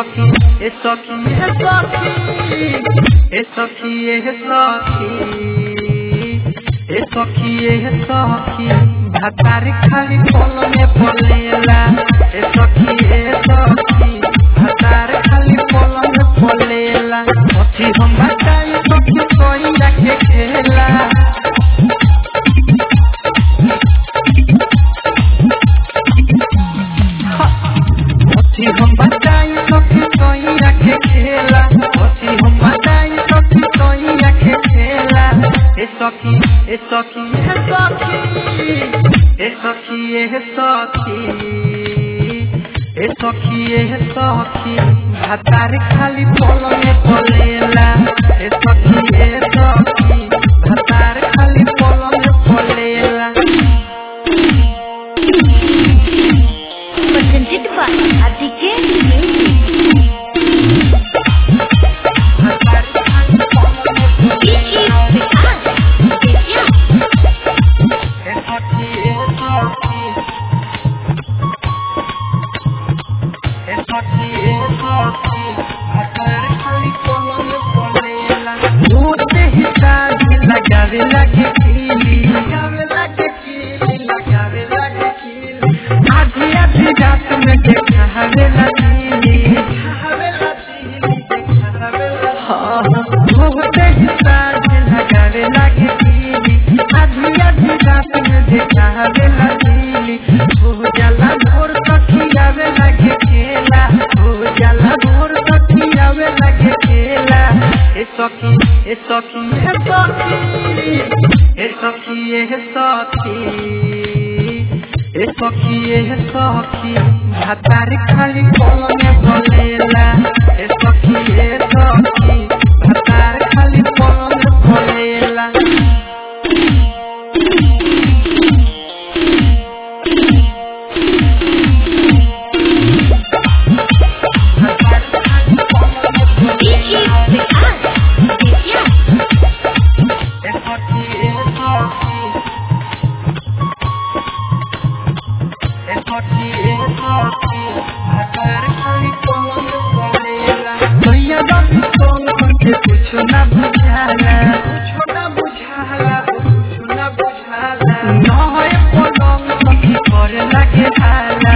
सखी ए सखी ए सखी ए सखी ए सखी ए सखी ए सखी भातार खाली पल में पलेला ए सखी भातार खाली पल में पलेला अथी हम बताई सखी कोई रखे खेला अथी हम बताई सखी कोई रखे खेला अथी हम बताई सखी कोई रखे खेला ए सखी ए सखी ए सखी ए सखी ए सखी ए सखी ए सखी भातार खाली पल में पलेला ए सखी भातार खाली पल में पलेला presented by Aditya लगावे लगे कीली आधी आधी रात में देखावे लगी बहुते ही साज लगावे लगे कीली आधी आधी रात में देखावे लगी हो जाला भोर तकियावे लगे खेला हो जाला भोर तकियावे लगे खेला ए सखी ए सखी ए सखी ए सखी ए सखी ए सखी ए सखी भातार खाली पल में पलेला ए सखी भातार खाली पल में पलेला कुछ ना बुझाला नय पलंग सखी करे लगे हाला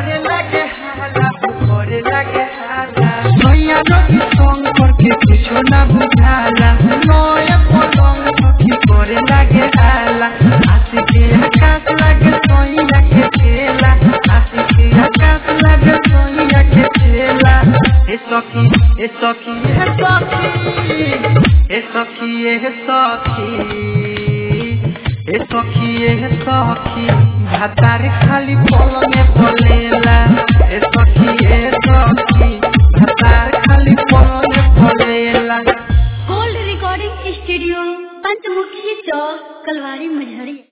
नैया रवि संग करके कुछ ना बुझाला नय पलंग सखी करे लगे हाला आशिकी आकाश लगे सोइया के खेला आशिकी आकाश लगे सोइया के खेला ए सखी ए सखी ए सखी ए सखी ए सखी ए सखी ए सखी भातार खाली पल में पलेला ए सखी भातार खाली पल में पलेला। Gold recording studio Panchmukhi Chowk Kalwari मझरी।